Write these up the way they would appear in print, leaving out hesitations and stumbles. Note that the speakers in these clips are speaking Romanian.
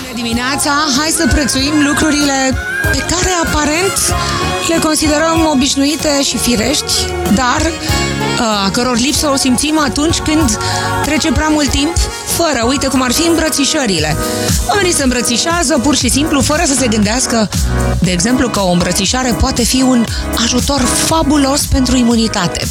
Dimineața, hai să prețuim lucrurile pe care aparent le considerăm obișnuite și firești, dar a căror lipsă o simțim atunci când trece prea mult timp fără. Uite cum ar fi îmbrățișările. Oamenii se îmbrățișează pur și simplu fără să se gândească, de exemplu, că o îmbrățișare poate fi un ajutor fabulos pentru imunitate.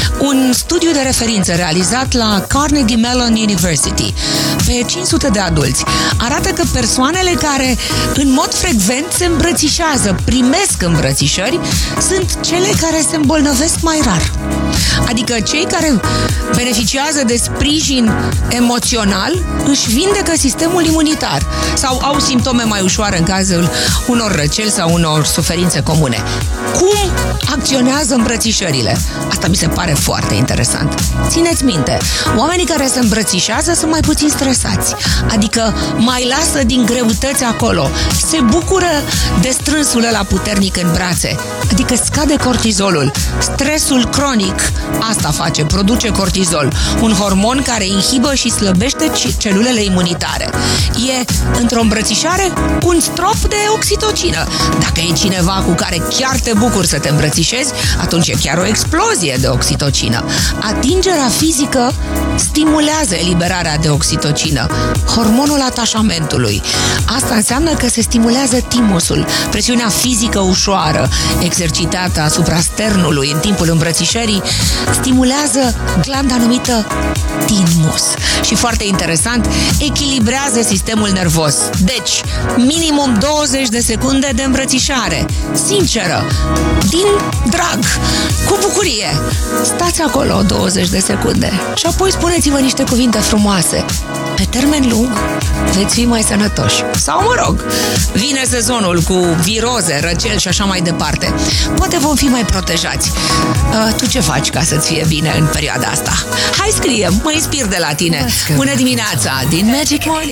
Un studiu de referință realizat la Carnegie Mellon University pe 500 de adulți arată că persoanele care în mod frecvent se îmbrățișează, primesc îmbrățișări, sunt cele care se îmbolnăvesc mai rar. Adică cei care beneficiază de sprijin emoțional își vindecă sistemul imunitar sau au simptome mai ușoare în cazul unor răceli sau unor suferințe comune. Cum acționează îmbrățișările? Asta mi se pare foarte interesant. Țineți minte, oamenii care se îmbrățișează sunt mai puțin stresați, adică mai lasă din greutăți acolo, se bucură de strânsul ăla puternic în brațe, adică scade cortizolul. Stresul cronic asta face, produce cortizol, un hormon care inhibă și slăbește celulele imunitare. E într-o îmbrățișare un strop de oxitocină. Dacă e cineva cu care chiar te bucuri să te îmbrățișezi, atunci e chiar o explozie de oxitocină. Atingerea fizică stimulează eliberarea de oxitocină, hormonul atașamentului. Asta înseamnă că se stimulează timusul, presiunea fizică ușoară exercitată asupra sternului în timpul îmbrățișării stimulează glanda numită timus. Și foarte interesant, echilibrează sistemul nervos. Deci, minimum 20 de secunde de îmbrățișare. Sinceră, din drag, cu bucurie. Stați acolo 20 de secunde și apoi spuneți-vă niște cuvinte frumoase. Pe termen lung veți fi mai sănătoși. Sau, mă rog, vine sezonul cu viroze, răceli și așa mai departe. Poate vom fi mai protejați. Tu ce faci ca să-ți fie bine în perioada asta? Hai, scrie, mă inspir de la tine. Bună dimineața din Magic Morning.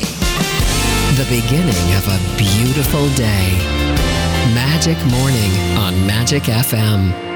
The beginning of a beautiful day. Magic Morning on Magic FM.